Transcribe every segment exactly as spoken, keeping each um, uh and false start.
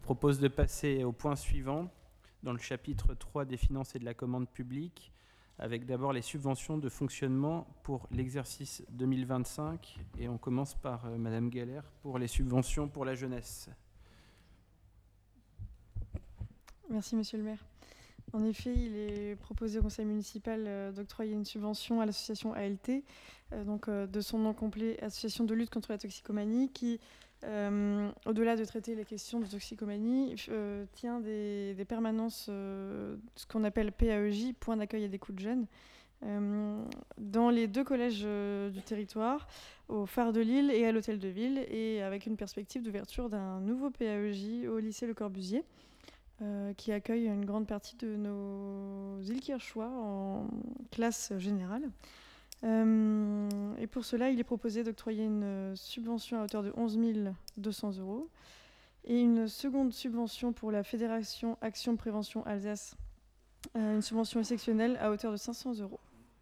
propose de passer au point suivant, dans le chapitre trois des finances et de la commande publique, avec d'abord les subventions de fonctionnement pour l'exercice deux mille vingt-cinq. Et on commence par euh, Madame Galère pour les subventions pour la jeunesse. Merci, Monsieur le maire. En effet, il est proposé au conseil municipal euh, d'octroyer une subvention à l'association A L T, euh, donc euh, de son nom complet, Association de lutte contre la toxicomanie, qui, euh, au-delà de traiter les questions de toxicomanie, euh, tient des, des permanences, euh, ce qu'on appelle P A E J, point d'accueil et d'écoute jeunes, euh, dans les deux collèges euh, du territoire, au Phare de Lille et à l'Hôtel de Ville, et avec une perspective d'ouverture d'un nouveau P A E J au lycée Le Corbusier. Euh, qui accueille une grande partie de nos Îles-Kirchois en classe générale. Euh, et pour cela, il est proposé d'octroyer une subvention à hauteur de onze mille deux cents euros et une seconde subvention pour la Fédération Action Prévention Alsace, euh, une subvention exceptionnelle à hauteur de cinq cents euros.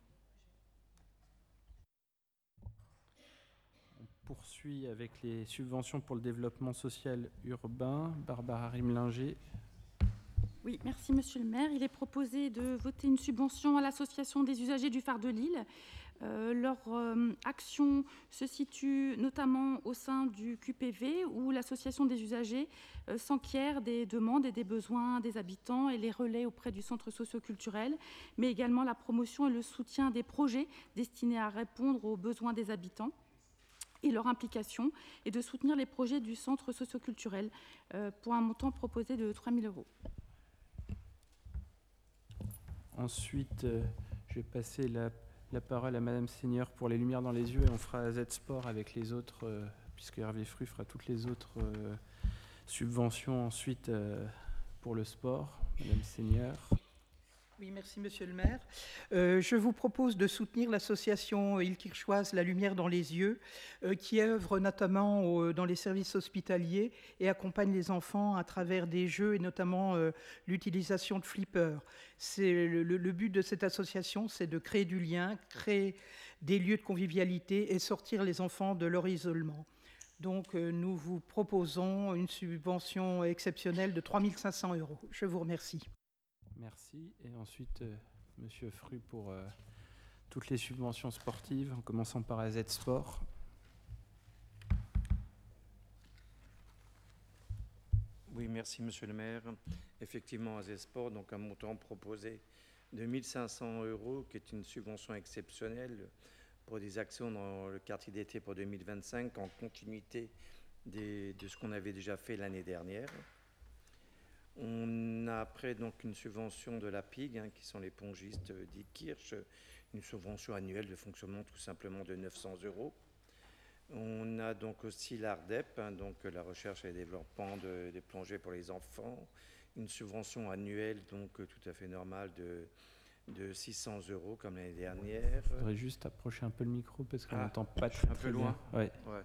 On poursuit avec les subventions pour le développement social urbain. Barbara Rimlinger. Oui, merci Monsieur le maire. Il est proposé de voter une subvention à l'association des usagers du Phare de Lille. Euh, leur euh, action se situe notamment au sein du Q P V, où l'association des usagers euh, s'enquiert des demandes et des besoins des habitants et les relaie auprès du centre socio-culturel, mais également la promotion et le soutien des projets destinés à répondre aux besoins des habitants et leur implication, et de soutenir les projets du centre socio-culturel euh, pour un montant proposé de trois mille euros. Ensuite, euh, je vais passer la, la parole à Madame Seigneur pour les lumières dans les yeux, et on fera Z-Sport avec les autres, euh, puisque Hervé Fru fera toutes les autres euh, subventions ensuite euh, pour le sport. Madame Seigneur. Oui, merci Monsieur le maire. Euh, je vous propose de soutenir l'association Île-Kirchoise La Lumière dans les yeux, euh, qui œuvre notamment au, dans les services hospitaliers et accompagne les enfants à travers des jeux et notamment euh, l'utilisation de flippers. C'est le, le, le but de cette association, c'est de créer du lien, créer des lieux de convivialité et sortir les enfants de leur isolement. Donc euh, nous vous proposons une subvention exceptionnelle de trois mille cinq cents euros. Je vous remercie. Merci. Et ensuite, euh, Monsieur Fru pour euh, toutes les subventions sportives, en commençant par A Z Sport. Oui, merci Monsieur le maire. Effectivement, A Z Sport, donc un montant proposé de mille cinq cents euros, qui est une subvention exceptionnelle pour des actions dans le quartier d'été pour deux mille vingt-cinq, en continuité des, de ce qu'on avait déjà fait l'année dernière. On a après donc une subvention de la P I G, hein, qui sont les pongistes d'Ikirch, une subvention annuelle de fonctionnement tout simplement de neuf cents euros. On a donc aussi l'ARDEP, hein, donc la recherche et le développement de, des plongées pour les enfants, une subvention annuelle donc tout à fait normale de, de six cents euros comme l'année dernière. Il faudrait juste approcher un peu le micro parce qu'on ah, n'entend pas très, un très peu loin. Bien. Ouais. Ouais.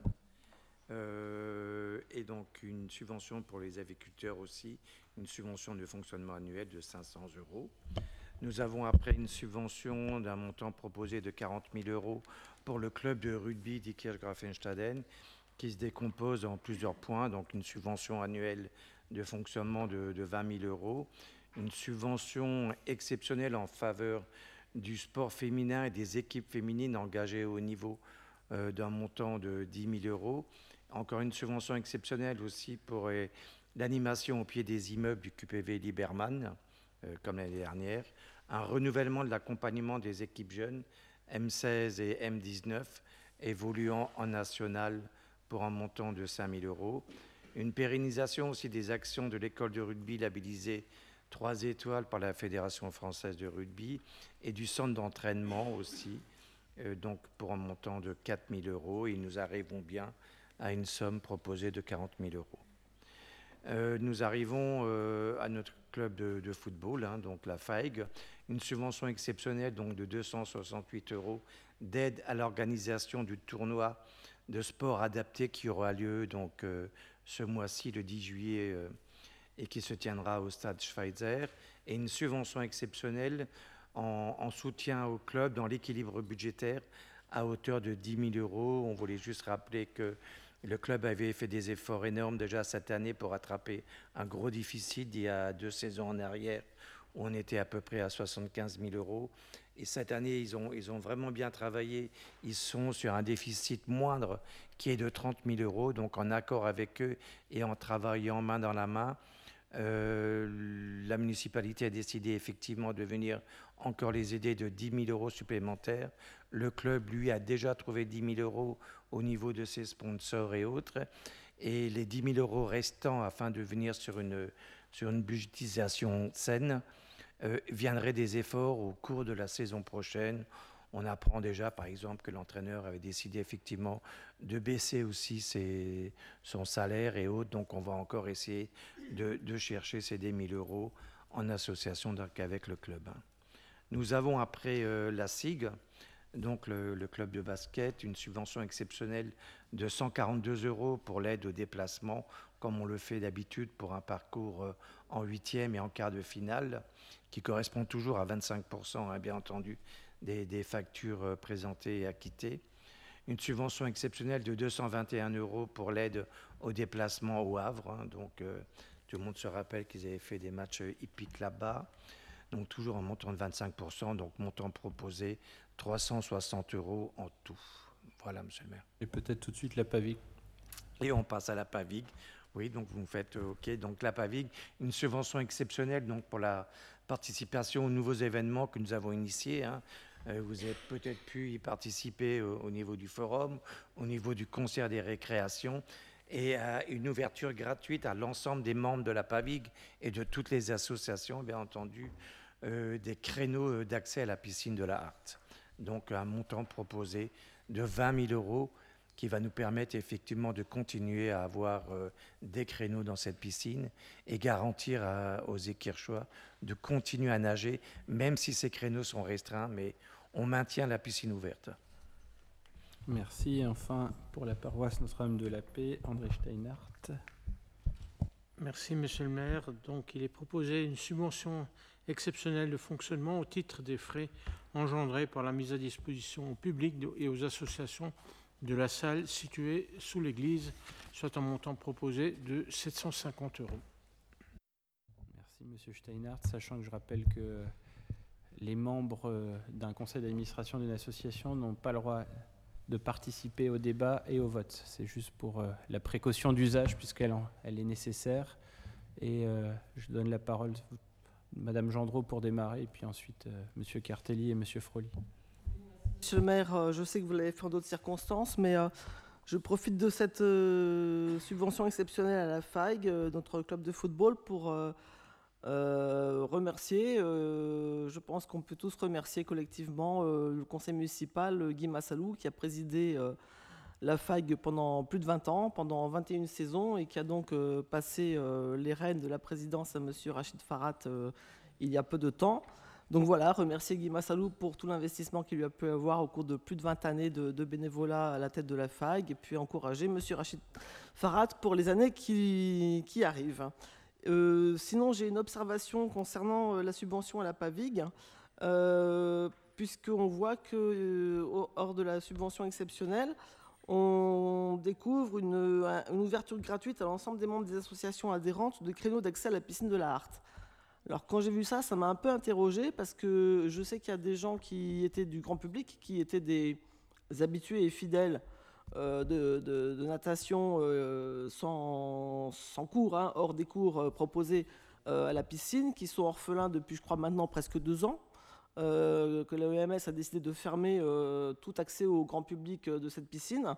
Euh, et donc une subvention pour les aviculteurs aussi, une subvention de fonctionnement annuel de cinq cents euros. Nous avons après une subvention d'un montant proposé de quarante mille euros pour le club de rugby d'Ikirch-Grafenstaden, qui se décompose en plusieurs points, donc une subvention annuelle de fonctionnement de, de vingt mille euros, une subvention exceptionnelle en faveur du sport féminin et des équipes féminines engagées au niveau euh, d'un montant de dix mille euros, encore une subvention exceptionnelle aussi pour euh, l'animation au pied des immeubles du Q P V Liberman, euh, comme l'année dernière, un renouvellement de l'accompagnement des équipes jeunes M seize et M dix-neuf évoluant en national pour un montant de cinq mille euros, une pérennisation aussi des actions de l'école de rugby labellisée trois étoiles par la Fédération française de rugby et du centre d'entraînement aussi, euh, donc pour un montant de quatre mille euros. Et nous arrivons bien à une somme proposée de quarante mille euros. Euh, nous arrivons euh, à notre club de, de football, hein, donc la F A I G, une subvention exceptionnelle donc de deux cent soixante-huit euros d'aide à l'organisation du tournoi de sport adapté qui aura lieu donc euh, ce mois-ci, le dix juillet, euh, et qui se tiendra au stade Schweitzer, et une subvention exceptionnelle en, en soutien au club dans l'équilibre budgétaire à hauteur de dix mille euros. On voulait juste rappeler que Le club avait fait des efforts énormes déjà cette année pour rattraper un gros déficit d'il y a deux saisons en arrière, où on était à peu près à soixante-quinze mille euros. Et cette année, ils ont, ils ont vraiment bien travaillé. Ils sont sur un déficit moindre qui est de trente mille euros. Donc, en accord avec eux et en travaillant main dans la main, euh, la municipalité a décidé effectivement de venir encore les aider de dix mille euros supplémentaires. Le club, lui, a déjà trouvé dix mille euros au niveau de ses sponsors et autres. Et les dix mille euros restants, afin de venir sur une, sur une budgétisation saine, Euh, viendraient des efforts au cours de la saison prochaine. On apprend déjà, par exemple, que l'entraîneur avait décidé effectivement de baisser aussi ses, son salaire et autres. Donc, on va encore essayer de, de chercher ces dix mille euros en association donc avec le club. Nous avons après euh, la S I G, donc le, le club de basket, une subvention exceptionnelle de cent quarante-deux euros pour l'aide au déplacement, comme on le fait d'habitude pour un parcours euh, en huitième et en quart de finale, qui correspond toujours à vingt-cinq pour cent, hein, bien entendu, des, des factures euh, présentées et acquittées. Une subvention exceptionnelle de deux cent vingt et un euros pour l'aide au déplacement au Havre. Hein, donc, euh, tout le monde se rappelle qu'ils avaient fait des matchs hippiques là-bas. Donc, toujours en montant de vingt-cinq pour cent, donc montant proposé trois cent soixante euros en tout. Voilà, monsieur le maire. Et peut-être tout de suite la Pavig. Et on passe à la Pavig. Oui, donc vous me faites euh, OK. Donc la Pavig, une subvention exceptionnelle donc pour la participation aux nouveaux événements que nous avons initiés. Hein. Euh, vous avez peut-être pu y participer euh, au niveau du forum, au niveau du concert des récréations, et euh, une ouverture gratuite à l'ensemble des membres de la Pavig et de toutes les associations, bien entendu, euh, des créneaux d'accès à la piscine de la Hart. Donc un montant proposé de vingt mille euros qui va nous permettre effectivement de continuer à avoir euh, des créneaux dans cette piscine et garantir à, aux Équirchois de continuer à nager, même si ces créneaux sont restreints, mais on maintient la piscine ouverte. Merci. Et enfin, pour la paroisse Notre-Dame de la Paix, André Steinhardt. Merci, monsieur le maire. Donc, il est proposé une subvention exceptionnelle de fonctionnement au titre des frais engendrés par la mise à disposition au public et aux associations de la salle située sous l'église, soit un montant proposé de sept cent cinquante euros. Merci, monsieur Steinhardt, sachant que je rappelle que les membres d'un conseil d'administration d'une association n'ont pas le droit de participer au débat et au vote. C'est juste pour euh, la précaution d'usage, puisqu'elle en, elle est nécessaire. Et euh, je donne la parole à madame Gendreau pour démarrer, et puis ensuite euh, monsieur Cartelli et monsieur Froli. Monsieur le maire, je sais que vous l'avez fait en d'autres circonstances, mais euh, je profite de cette euh, subvention exceptionnelle à la F A I G, euh, notre club de football, pour euh, euh, remercier, euh, je pense qu'on peut tous remercier collectivement euh, le conseil municipal, Guy Massalou, qui a présidé euh, la F A I G pendant plus de vingt ans, pendant vingt et une saisons, et qui a donc euh, passé euh, les rênes de la présidence à monsieur Rachid Farhat euh, il y a peu de temps. Donc voilà, remercier Guy Massalou pour tout l'investissement qu'il lui a pu avoir au cours de plus de vingt années de, de bénévolat à la tête de la F A I G, et puis encourager M. Rachid Farhat pour les années qui, qui arrivent. Euh, sinon, j'ai une observation concernant euh, la subvention à la Pavig, euh, puisqu'on voit que, euh, hors de la subvention exceptionnelle, on découvre une, une ouverture gratuite à l'ensemble des membres des associations adhérentes de créneaux d'accès à la piscine de la Hart. Alors quand j'ai vu ça, ça m'a un peu interrogée, parce que je sais qu'il y a des gens qui étaient du grand public, qui étaient des habitués et fidèles euh, de, de, de natation euh, sans, sans cours, hein, hors des cours euh, proposés euh, à la piscine, qui sont orphelins depuis, je crois, maintenant presque deux ans, euh, que l'O M S a décidé de fermer euh, tout accès au grand public de cette piscine.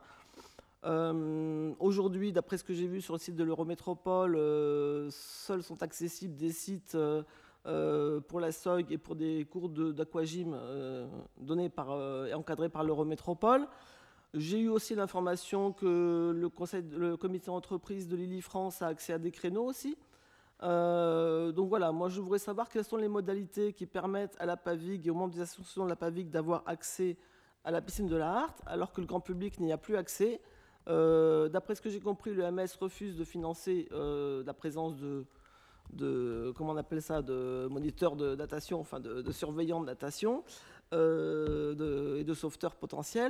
Euh, aujourd'hui, d'après ce que j'ai vu sur le site de l'Eurométropole, euh, seuls sont accessibles des sites euh, euh, pour la S O G et pour des cours d'aquagym euh, donnés par, euh, et encadrés par l'Eurométropole. J'ai eu aussi l'information que le, conseil, le comité d'entreprise de Lily France a accès à des créneaux aussi. Euh, donc voilà, moi je voudrais savoir quelles sont les modalités qui permettent à la Pavig et aux membres des associations de la Pavig d'avoir accès à la piscine de la Hart, alors que le grand public n'y a plus accès. Euh, D'après ce que j'ai compris, le M S refuse de financer euh, la présence de, de, comment on appelle ça, de moniteurs de natation, enfin de, de surveillants de natation euh, de, et de sauveteurs potentiels.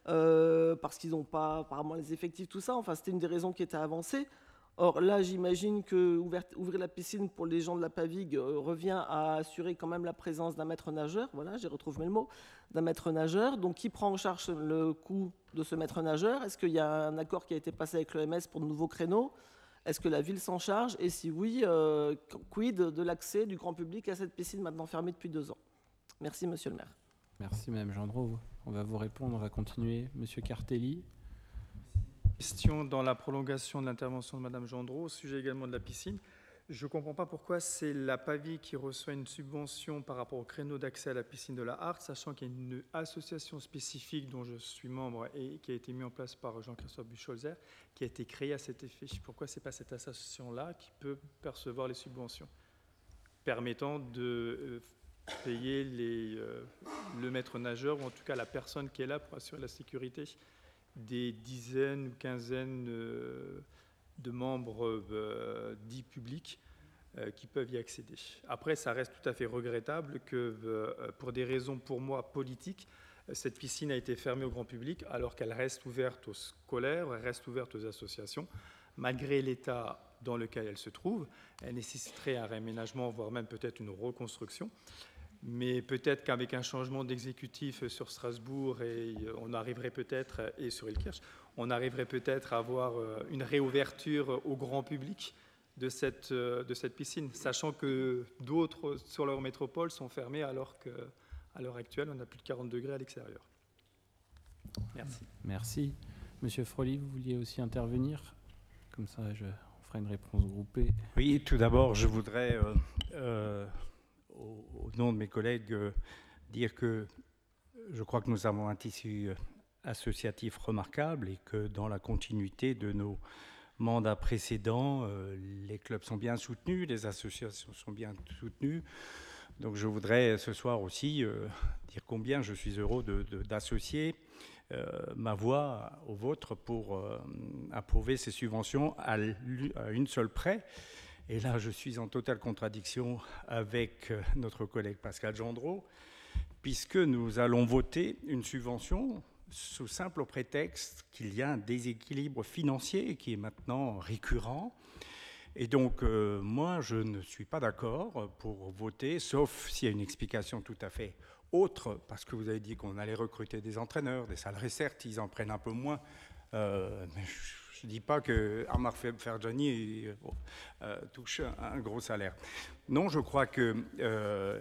euh, parce qu'ils n'ont pas apparemment les effectifs, tout ça. Enfin, c'était une des raisons qui était avancée. Or là, j'imagine que ouvrir la piscine pour les gens de la Pavigue euh, revient à assurer quand même la présence d'un maître nageur. Voilà, j'ai retrouvé le mot, d'un maître nageur. Donc, qui prend en charge le coût de ce maître nageur? Est-ce qu'il y a un accord qui a été passé avec l'O M S pour de nouveaux créneaux? Est-ce que la ville s'en charge? Et si oui, euh, quid de l'accès du grand public à cette piscine maintenant fermée depuis deux ans? Merci, monsieur le maire. Merci, madame Gendreau. On va vous répondre. On va continuer. Monsieur Cartelli. Question dans la prolongation de l'intervention de madame Gendreau, au sujet également de la piscine. Je ne comprends pas pourquoi c'est la Pavigue qui reçoit une subvention par rapport au créneau d'accès à la piscine de la Hart, sachant qu'il y a une association spécifique dont je suis membre et qui a été mise en place par Jean-Christophe Bucholzer, qui a été créée à cet effet. Pourquoi ce n'est pas cette association-là qui peut percevoir les subventions permettant de payer les, euh, le maître nageur, ou en tout cas la personne qui est là pour assurer la sécurité des dizaines ou quinzaines euh, de membres euh, dits publics euh, qui peuvent y accéder. Après, ça reste tout à fait regrettable que, euh, pour des raisons pour moi politiques, cette piscine a été fermée au grand public alors qu'elle reste ouverte aux scolaires, elle reste ouverte aux associations. Malgré l'état dans lequel elle se trouve, elle nécessiterait un réaménagement, voire même peut-être une reconstruction. Mais peut-être qu'avec un changement d'exécutif sur Strasbourg, et on arriverait peut-être, et sur Ilkirch, on arriverait peut-être à avoir une réouverture au grand public de cette, de cette piscine, sachant que d'autres sur leur métropole sont fermées alors qu'à l'heure actuelle, on a plus de quarante degrés à l'extérieur. Merci. Merci. Monsieur Froli, vous vouliez aussi intervenir? Comme ça, je, on fera une réponse groupée. Oui, tout d'abord, je voudrais... Euh, euh, au nom de mes collègues, euh, dire que je crois que nous avons un tissu associatif remarquable et que dans la continuité de nos mandats précédents, euh, les clubs sont bien soutenus, les associations sont bien soutenues. Donc je voudrais ce soir aussi euh, dire combien je suis heureux de, de, d'associer euh, ma voix au vôtre pour euh, approuver ces subventions à, à une seule près. Et là, je suis en totale contradiction avec notre collègue Pascal Gendreau, puisque nous allons voter une subvention sous simple prétexte qu'il y a un déséquilibre financier qui est maintenant récurrent. Et donc, euh, moi, je ne suis pas d'accord pour voter, sauf s'il y a une explication tout à fait autre, parce que vous avez dit qu'on allait recruter des entraîneurs, des salariés, certes, ils en prennent un peu moins, euh, mais je, Je ne dis pas que Amar Ferjani euh, touche un gros salaire. Non, je crois que euh,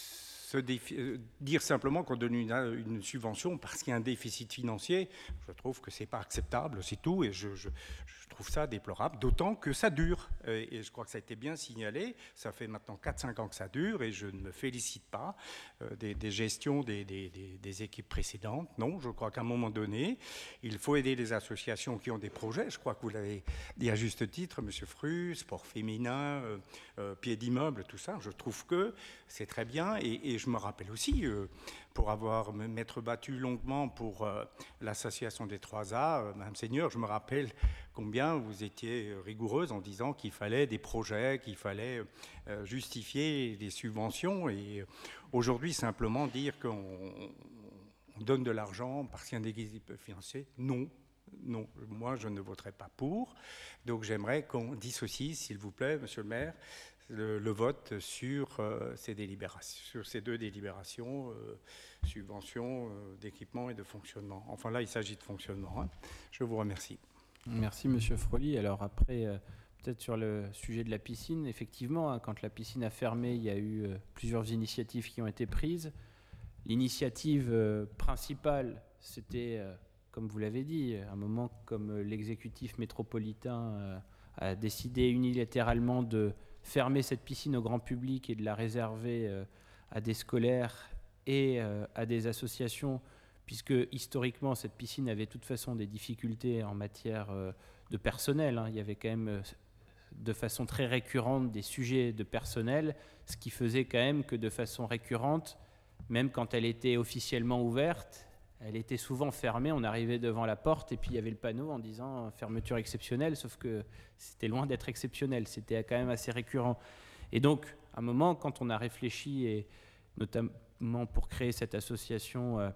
se défi- euh, dire simplement qu'on donne une, une subvention parce qu'il y a un déficit financier, je trouve que ce n'est pas acceptable, c'est tout, et je, je, je trouve ça déplorable, d'autant que ça dure. Et, et je crois que ça a été bien signalé, ça fait maintenant quatre cinq ans que ça dure, et je ne me félicite pas euh, des, des gestions des, des, des, des équipes précédentes. Non, je crois qu'à un moment donné, il faut aider les associations qui ont des projets. Je crois que vous l'avez dit à juste titre, M. Fru, sport féminin, euh, euh, pied d'immeuble, tout ça. Je trouve que c'est très bien. Et, et je me rappelle aussi, euh, pour avoir m'être battu longuement pour euh, l'association des trois A, euh, Mme Seigneur, je me rappelle combien vous étiez rigoureuse en disant qu'il fallait des projets, qu'il fallait euh, justifier des subventions. Et aujourd'hui, simplement dire qu'on on donne de l'argent parce qu'il y a un déséquilibre financier, non. Non, moi je ne voterai pas pour. Donc j'aimerais qu'on dissocie, s'il vous plaît, monsieur le maire, le, le vote sur, euh, ces délibérations, sur ces deux délibérations, euh, subventions euh, d'équipement et de fonctionnement. Enfin là, il s'agit de fonctionnement. Hein. Je vous remercie. Merci, monsieur Froli. Alors après, euh, peut-être sur le sujet de la piscine, effectivement, hein, quand la piscine a fermé, il y a eu euh, plusieurs initiatives qui ont été prises. L'initiative euh, principale, c'était... Euh, Comme vous l'avez dit, à un moment comme l'exécutif métropolitain a décidé unilatéralement de fermer cette piscine au grand public et de la réserver à des scolaires et à des associations, puisque historiquement cette piscine avait de toute façon des difficultés en matière de personnel. Il y avait quand même de façon très récurrente des sujets de personnel, ce qui faisait quand même que de façon récurrente, même quand elle était officiellement ouverte, elle était souvent fermée, on arrivait devant la porte et puis il y avait le panneau en disant fermeture exceptionnelle, sauf que c'était loin d'être exceptionnel, c'était quand même assez récurrent. Et donc, à un moment, quand on a réfléchi, et notamment pour créer cette association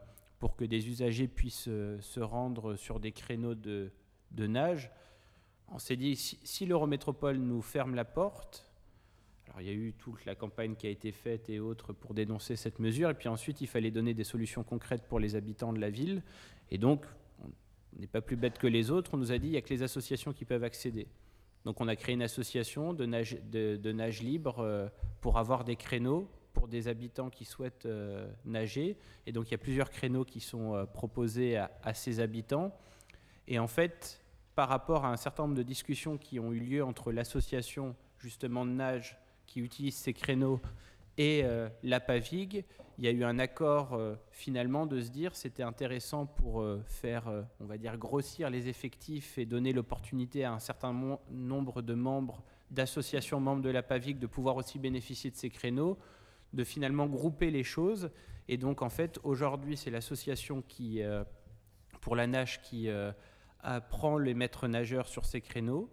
pour que des usagers puissent euh, se rendre sur des créneaux de, de nage. On s'est dit, si, si l'Eurométropole nous ferme la porte, alors il y a eu toute la campagne qui a été faite et autres pour dénoncer cette mesure, et puis ensuite il fallait donner des solutions concrètes pour les habitants de la ville, et donc on n'est pas plus bête que les autres, on nous a dit il n'y a que les associations qui peuvent accéder. Donc on a créé une association de nage, de, de nage libre euh, pour avoir des créneaux pour des habitants qui souhaitent euh, nager, et donc il y a plusieurs créneaux qui sont euh, proposés à, à ces habitants, et en fait, par rapport à un certain nombre de discussions qui ont eu lieu entre l'association justement de nage qui utilise ces créneaux et euh, l'A P A V I G, il y a eu un accord euh, finalement de se dire c'était intéressant pour euh, faire, euh, on va dire, grossir les effectifs et donner l'opportunité à un certain mo- nombre de membres d'associations membres de l'A P A V I G de pouvoir aussi bénéficier de ces créneaux, de finalement grouper les choses. Et donc en fait aujourd'hui c'est l'association qui, euh, pour la nage qui euh, prend les maîtres nageurs sur ces créneaux.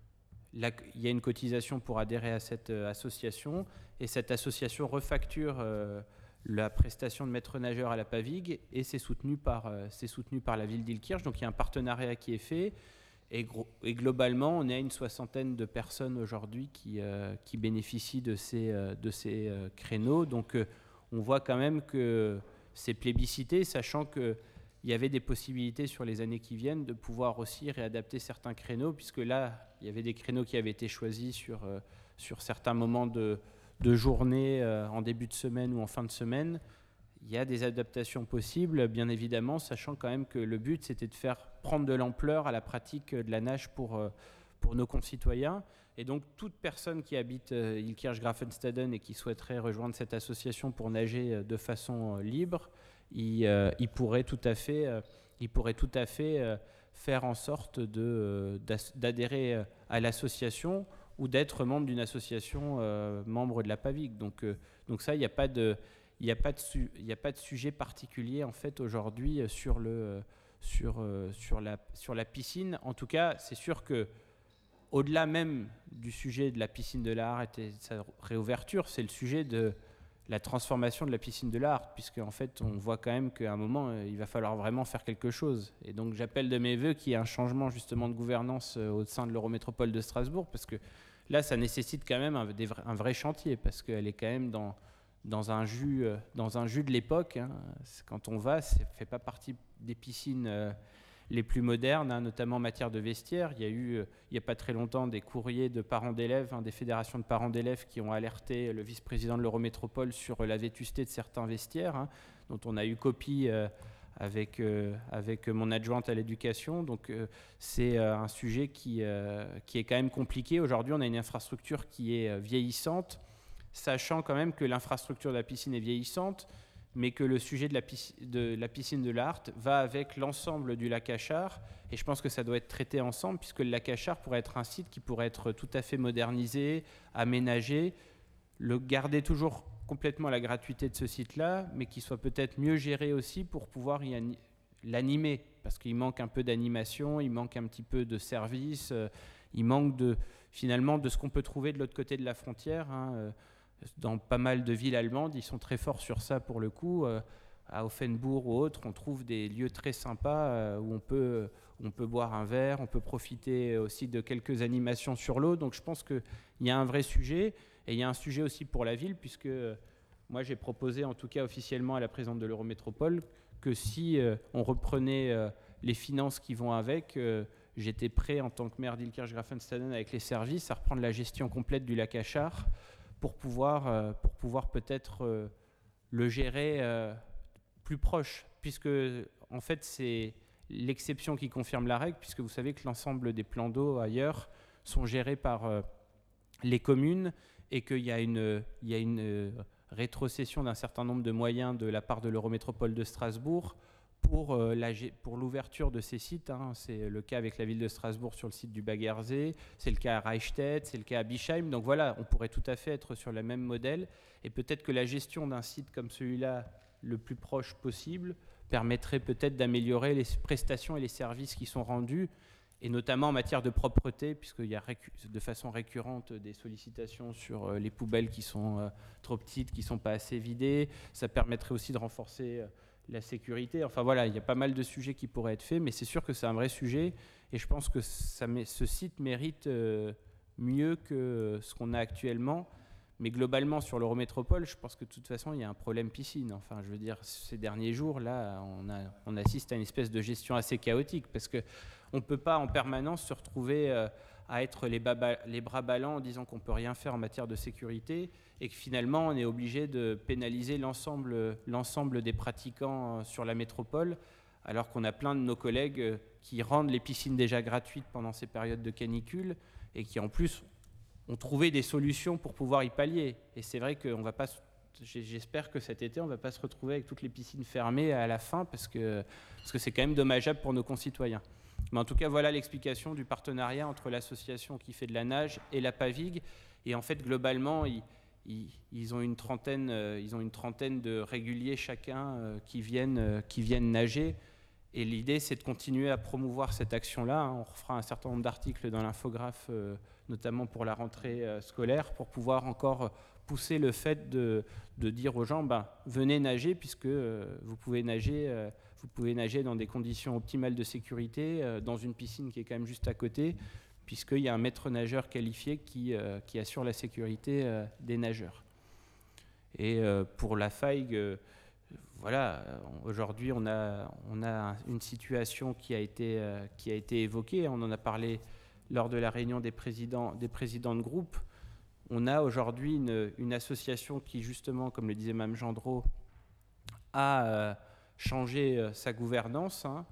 Là, il y a une cotisation pour adhérer à cette euh, association, et cette association refacture euh, la prestation de maître nageur à la P A V I G, et c'est soutenu par, euh, c'est soutenu par la ville d'Ilkirch. Donc il y a un partenariat qui est fait, et, gros, et globalement on est à une soixantaine de personnes aujourd'hui qui, euh, qui bénéficient de ces, euh, de ces euh, créneaux. Donc euh, on voit quand même que c'est plébiscité, sachant que il y avait des possibilités sur les années qui viennent de pouvoir aussi réadapter certains créneaux, puisque là, il y avait des créneaux qui avaient été choisis sur, euh, sur certains moments de, de journée, euh, en début de semaine ou en fin de semaine. Il y a des adaptations possibles, bien évidemment, sachant quand même que le but, c'était de faire prendre de l'ampleur à la pratique de la nage pour, euh, pour nos concitoyens. Et donc, toute personne qui habite euh, Ilkirch-Grafenstaden et qui souhaiterait rejoindre cette association pour nager euh, de façon euh, libre, Il, euh, il pourrait tout à fait, euh, il pourrait tout à fait euh, faire en sorte de, euh, d'adhérer euh, à l'association ou d'être membre d'une association euh, membre de la P A V I G. Donc, euh, donc ça, il n'y a pas de, il n'y a pas de, su, il n'y a pas de sujet particulier en fait aujourd'hui sur le, sur, euh, sur la, sur la piscine. En tout cas, c'est sûr que au-delà même du sujet de la piscine de la Harte et de sa réouverture, c'est le sujet de la transformation de la piscine de la Harte, puisque en fait on voit quand même qu'à un moment euh, il va falloir vraiment faire quelque chose. Et donc j'appelle de mes voeux qu'il y ait un changement justement de gouvernance euh, au sein de l'Eurométropole de Strasbourg, parce que là ça nécessite quand même un, des vrais, un vrai chantier, parce qu'elle est quand même dans, dans, un, jus, euh, dans un jus de l'époque. Hein. Quand on va, ça ne fait pas partie des piscines euh, les plus modernes, hein, notamment en matière de vestiaire. Il y a eu, euh, il n'y a pas très longtemps, des courriers de parents d'élèves, hein, des fédérations de parents d'élèves qui ont alerté le vice-président de l'Eurométropole sur la vétusté de certains vestiaires, hein, dont on a eu copie euh, avec, euh, avec mon adjointe à l'éducation. Donc euh, c'est euh, un sujet qui, euh, qui est quand même compliqué. Aujourd'hui, on a une infrastructure qui est euh, vieillissante, sachant quand même que l'infrastructure de la piscine est vieillissante, mais que le sujet de la, piscine de, la piscine de la Harte va avec l'ensemble du lac Achard, et je pense que ça doit être traité ensemble, puisque le lac Achard pourrait être un site qui pourrait être tout à fait modernisé, aménagé, le garder toujours complètement à la gratuité de ce site-là, mais qui soit peut-être mieux géré aussi pour pouvoir y ani- l'animer, parce qu'il manque un peu d'animation, il manque un petit peu de service, euh, il manque de, finalement de ce qu'on peut trouver de l'autre côté de la frontière, hein, euh, dans pas mal de villes allemandes, ils sont très forts sur ça pour le coup. Euh, à Offenbourg ou autres, on trouve des lieux très sympas euh, où on peut, où on peut boire un verre, on peut profiter aussi de quelques animations sur l'eau. Donc je pense qu'il y a un vrai sujet, et il y a un sujet aussi pour la ville, puisque euh, moi j'ai proposé, en tout cas officiellement à la présidente de l'Eurométropole, que si euh, on reprenait euh, les finances qui vont avec, euh, j'étais prêt en tant que maire d'Ilkirch-Grafenstaden avec les services à reprendre la gestion complète du lac Achard, pour pouvoir, euh, pour pouvoir peut-être euh, le gérer euh, plus proche, puisque en fait c'est l'exception qui confirme la règle, puisque vous savez que l'ensemble des plans d'eau ailleurs sont gérés par euh, les communes, et qu'il y a une, il y a une euh, rétrocession d'un certain nombre de moyens de la part de l'Eurométropole de Strasbourg pour, euh, la, pour l'ouverture de ces sites. Hein. C'est le cas avec la ville de Strasbourg sur le site du Baghersee, c'est le cas à Reichstätt, c'est le cas à Bischheim. Donc voilà, on pourrait tout à fait être sur le même modèle, et peut-être que la gestion d'un site comme celui-là, le plus proche possible, permettrait peut-être d'améliorer les prestations et les services qui sont rendus, et notamment en matière de propreté, puisqu'il y a récu- de façon récurrente des sollicitations sur euh, les poubelles qui sont euh, trop petites, qui ne sont pas assez vidées. Ça permettrait aussi de renforcer euh, la sécurité. Enfin voilà, il y a pas mal de sujets qui pourraient être faits, mais c'est sûr que c'est un vrai sujet et je pense que ça, ce site mérite euh, mieux que ce qu'on a actuellement. Mais globalement, sur l'Eurométropole, je pense que de toute façon, il y a un problème piscine. Enfin, je veux dire, ces derniers jours, là, on, a, on assiste à une espèce de gestion assez chaotique parce qu'on ne peut pas en permanence se retrouver euh, à être les, baba, les bras ballants en disant qu'on ne peut rien faire en matière de sécurité et que finalement, on est obligé de pénaliser l'ensemble, l'ensemble des pratiquants sur la métropole, alors qu'on a plein de nos collègues qui rendent les piscines déjà gratuites pendant ces périodes de canicule et qui, en plus, ont trouvé des solutions pour pouvoir y pallier. Et c'est vrai qu'on va pas, j'espère que cet été, on ne va pas se retrouver avec toutes les piscines fermées à la fin, parce que, parce que c'est quand même dommageable pour nos concitoyens. Mais en tout cas, voilà l'explication du partenariat entre l'association qui fait de la nage et la PAVIG. Et en fait, globalement, ils, ils, ils, ont, une trentaine, euh, ils ont une trentaine de réguliers chacun euh, qui, viennent, euh, qui viennent nager. Et l'idée, c'est de continuer à promouvoir cette action-là. On refera un certain nombre d'articles dans l'infographe, euh, notamment pour la rentrée euh, scolaire, pour pouvoir encore pousser le fait de, de dire aux gens, ben, venez nager, puisque euh, vous pouvez nager, euh, vous pouvez nager dans des conditions optimales de sécurité, euh, dans une piscine qui est quand même juste à côté, puisqu'il y a un maître nageur qualifié qui, euh, qui assure la sécurité euh, des nageurs. Et euh, pour la FAIG, euh, voilà, aujourd'hui on a, on a une situation qui a, été, euh, qui a été évoquée, on en a parlé lors de la réunion des présidents, des présidents de groupe. On a aujourd'hui une, une association qui, justement, comme le disait Mme Gendreau, a euh, changé euh, sa gouvernance, hein,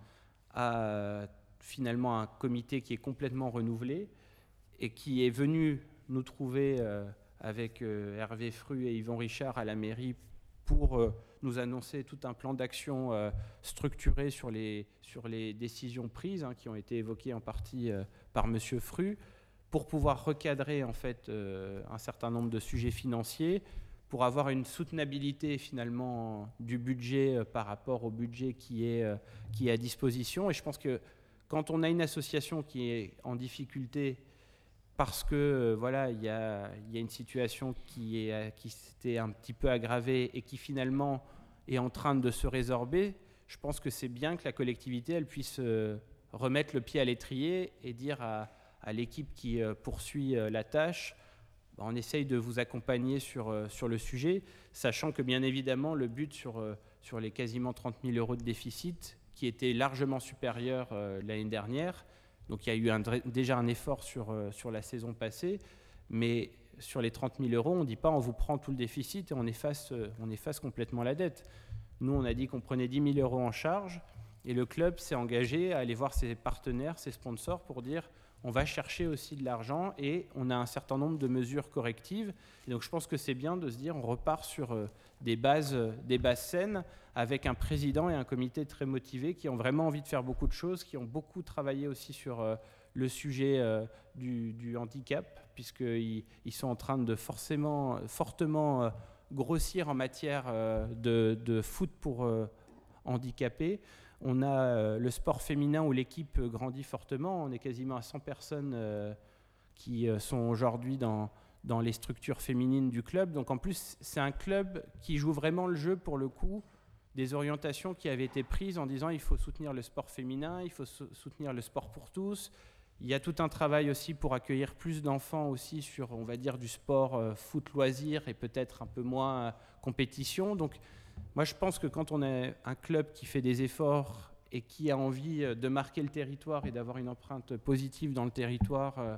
a euh, finalement un comité qui est complètement renouvelé et qui est venu nous trouver euh, avec euh, Hervé Fru et Yvon Richard à la mairie pour euh, nous annoncer tout un plan d'action euh, structuré sur les, sur les décisions prises, hein, qui ont été évoquées en partie euh, par M. Fru, pour pouvoir recadrer en fait, euh, un certain nombre de sujets financiers, pour avoir une soutenabilité finalement du budget euh, par rapport au budget qui est, euh, qui est à disposition. Et je pense que quand on a une association qui est en difficulté parce que euh, voilà, il y a, y a une situation qui, est, qui s'était un petit peu aggravée et qui finalement est en train de se résorber, je pense que c'est bien que la collectivité elle puisse euh, remettre le pied à l'étrier et dire à, à l'équipe qui euh, poursuit euh, la tâche, bah, on essaye de vous accompagner sur, euh, sur le sujet, sachant que bien évidemment le but sur, euh, sur les quasiment trente mille euros de déficit, qui était largement supérieur euh, l'année dernière. Donc il y a eu un, déjà un effort sur, euh, sur la saison passée, mais sur les trente mille euros, on ne dit pas on vous prend tout le déficit et on efface, euh, on efface complètement la dette. Nous, on a dit qu'on prenait dix mille euros en charge et le club s'est engagé à aller voir ses partenaires, ses sponsors pour dire on va chercher aussi de l'argent et on a un certain nombre de mesures correctives. Et donc je pense que c'est bien de se dire on repart sur euh, des, bases, euh, des bases saines avec un président et un comité très motivés qui ont vraiment envie de faire beaucoup de choses, qui ont beaucoup travaillé aussi sur euh, le sujet euh, du, du handicap, puisqu'ils ils sont en train de forcément, fortement euh, grossir en matière euh, de, de foot pour euh, handicapés. On a euh, le sport féminin où l'équipe grandit fortement. On est quasiment à cent personnes euh, qui euh, sont aujourd'hui dans, dans les structures féminines du club. Donc en plus, c'est un club qui joue vraiment le jeu pour le coup des orientations qui avaient été prises en disant il faut soutenir le sport féminin, il faut soutenir le sport pour tous. Il y a tout un travail aussi pour accueillir plus d'enfants aussi sur, on va dire, du sport euh, foot loisir et peut-être un peu moins euh, compétition. Donc moi je pense que quand on a un club qui fait des efforts et qui a envie de marquer le territoire et d'avoir une empreinte positive dans le territoire euh,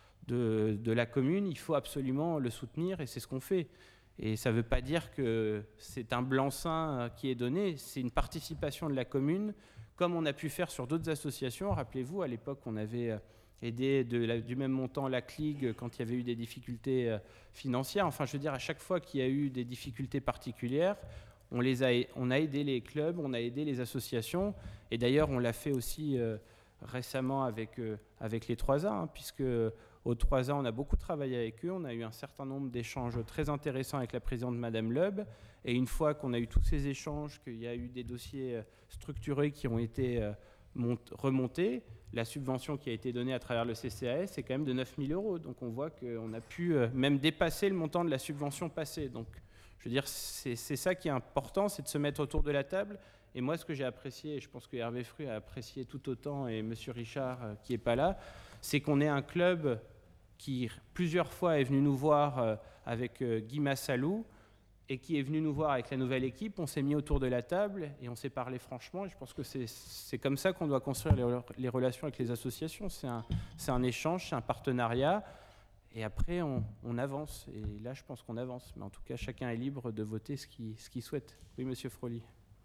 de, de la commune, il faut absolument le soutenir et c'est ce qu'on fait. Et ça ne veut pas dire que c'est un blanc-seing qui est donné, c'est une participation de la commune, comme on a pu faire sur d'autres associations. Rappelez-vous, à l'époque, on avait aidé de la, du même montant la C L I G quand il y avait eu des difficultés financières. Enfin, je veux dire, à chaque fois qu'il y a eu des difficultés particulières, on, les a, on a aidé les clubs, on a aidé les associations. Et d'ailleurs, on l'a fait aussi euh, récemment avec, euh, avec les trois A, hein, puisque aux trois A, on a beaucoup travaillé avec eux. On a eu un certain nombre d'échanges très intéressants avec la présidente Madame Leub. Et une fois qu'on a eu tous ces échanges, qu'il y a eu des dossiers structurés qui ont été remontés, la subvention qui a été donnée à travers le C C A S est quand même de neuf mille euros. Donc on voit qu'on a pu même dépasser le montant de la subvention passée. Donc je veux dire, c'est, c'est ça qui est important, c'est de se mettre autour de la table Et moi, ce que j'ai apprécié, et je pense que Hervé Fru a apprécié tout autant, et M. Richard, euh, qui n'est pas là, c'est qu'on ait un club qui, plusieurs fois, est venu nous voir euh, avec euh, Guy Massalou, et qui est venu nous voir avec la nouvelle équipe. On s'est mis autour de la table et on s'est parlé franchement. Et je pense que c'est, c'est comme ça qu'on doit construire les, les relations avec les associations. C'est un, c'est un échange, c'est un partenariat. Et après, on, on avance. Et là, je pense qu'on avance. Mais en tout cas, chacun est libre de voter ce qu'il, ce qu'il souhaite. Oui, Monsieur Froli.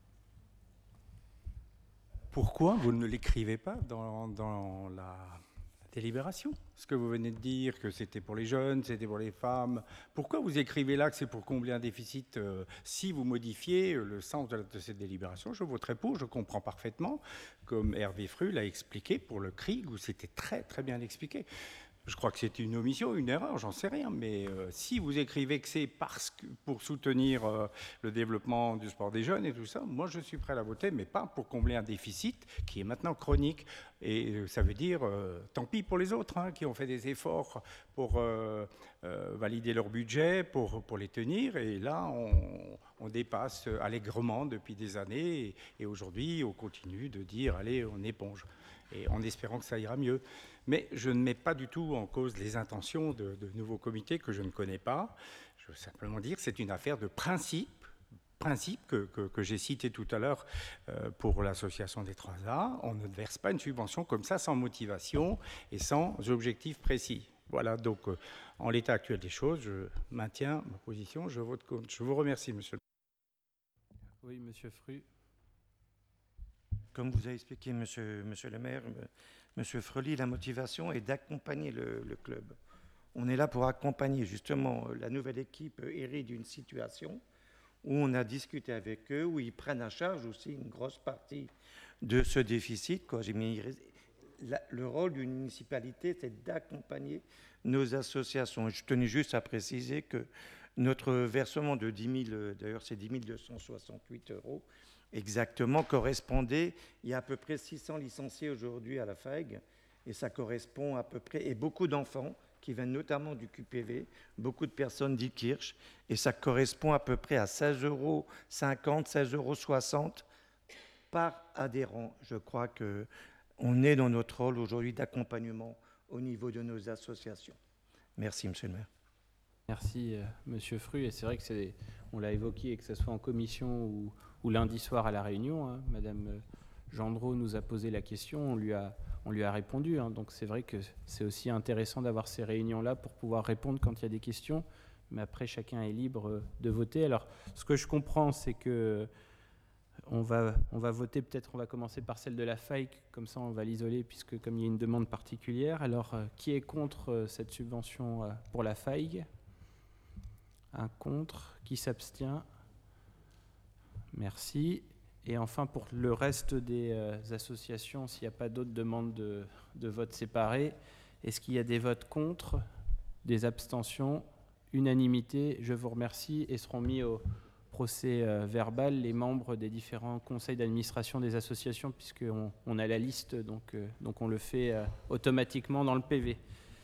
Pourquoi vous ne l'écrivez pas dans, dans la délibération? Ce que vous venez de dire, que c'était pour les jeunes, c'était pour les femmes. Pourquoi vous écrivez là que c'est pour combler un déficit? euh, Si vous modifiez le sens de, la, de cette délibération, je voterai pour, je comprends parfaitement, comme Hervé Fru l'a expliqué pour le C R I G, où c'était très très bien expliqué. Je crois que c'est une omission, une erreur, j'en sais rien. Mais euh, si vous écrivez que c'est parce que pour soutenir euh, le développement du sport des jeunes et tout ça, moi je suis prêt à la voter, mais pas pour combler un déficit qui est maintenant chronique. Et euh, ça veut dire, euh, tant pis pour les autres hein, qui ont fait des efforts pour euh, euh, valider leur budget, pour, pour les tenir. Et là, on, on dépasse allègrement depuis des années. Et, et aujourd'hui, on continue de dire, allez, on éponge. Et en espérant que ça ira mieux. Mais je ne mets pas du tout en cause les intentions de, de nouveaux comités que je ne connais pas. Je veux simplement dire que c'est une affaire de principe, principe que, que, que j'ai cité tout à l'heure euh, pour l'association des trois A. On ne verse pas une subvention comme ça sans motivation et sans objectif précis. Voilà, donc euh, en l'état actuel des choses, je maintiens ma position, je vote contre. Je vous remercie, monsieur. Oui, Monsieur Fru. Comme vous avez expliqué, monsieur, monsieur le maire, monsieur Freli, la motivation est d'accompagner le, le club. On est là pour accompagner justement la nouvelle équipe hérée d'une situation où on a discuté avec eux, où ils prennent à charge aussi une grosse partie de ce déficit. Quoi. J'ai mis, la, le rôle d'une municipalité, c'est d'accompagner nos associations. Je tenais juste à préciser que notre versement de dix mille, d'ailleurs c'est dix mille deux cent soixante-huit euros, exactement, correspondait, il y a à peu près six cents licenciés aujourd'hui à la F A I G, et ça correspond à peu près, et beaucoup d'enfants qui viennent notamment du Q P V, beaucoup de personnes d'Ilkirch, et ça correspond à peu près à seize euros cinquante, seize euros soixante par adhérent. Je crois qu'on est dans notre rôle aujourd'hui d'accompagnement au niveau de nos associations. Merci, monsieur le maire. Merci, euh, monsieur Fru. Et c'est vrai que c'est, on l'a évoqué, que ce soit en commission ou, ou lundi soir à la réunion. Hein, Madame Gendreau nous a posé la question, on lui a, on lui a répondu. Hein, donc c'est vrai que c'est aussi intéressant d'avoir ces réunions-là pour pouvoir répondre quand il y a des questions. Mais après, chacun est libre de voter. Alors, ce que je comprends, c'est que on va, on va voter, peut-être on va commencer par celle de la F A I C, comme ça on va l'isoler, puisque comme il y a une demande particulière. Alors, euh, qui est contre euh, cette subvention euh, pour la F A I C? Un contre, qui s'abstient? Merci. Et enfin, pour le reste des euh, associations, s'il n'y a pas d'autres demandes de, de vote séparé, est-ce qu'il y a des votes contre, des abstentions? Unanimité, je vous remercie, et seront mis au procès euh, verbal les membres des différents conseils d'administration des associations, puisqu'on on a la liste, donc, euh, donc on le fait euh, automatiquement dans le P V.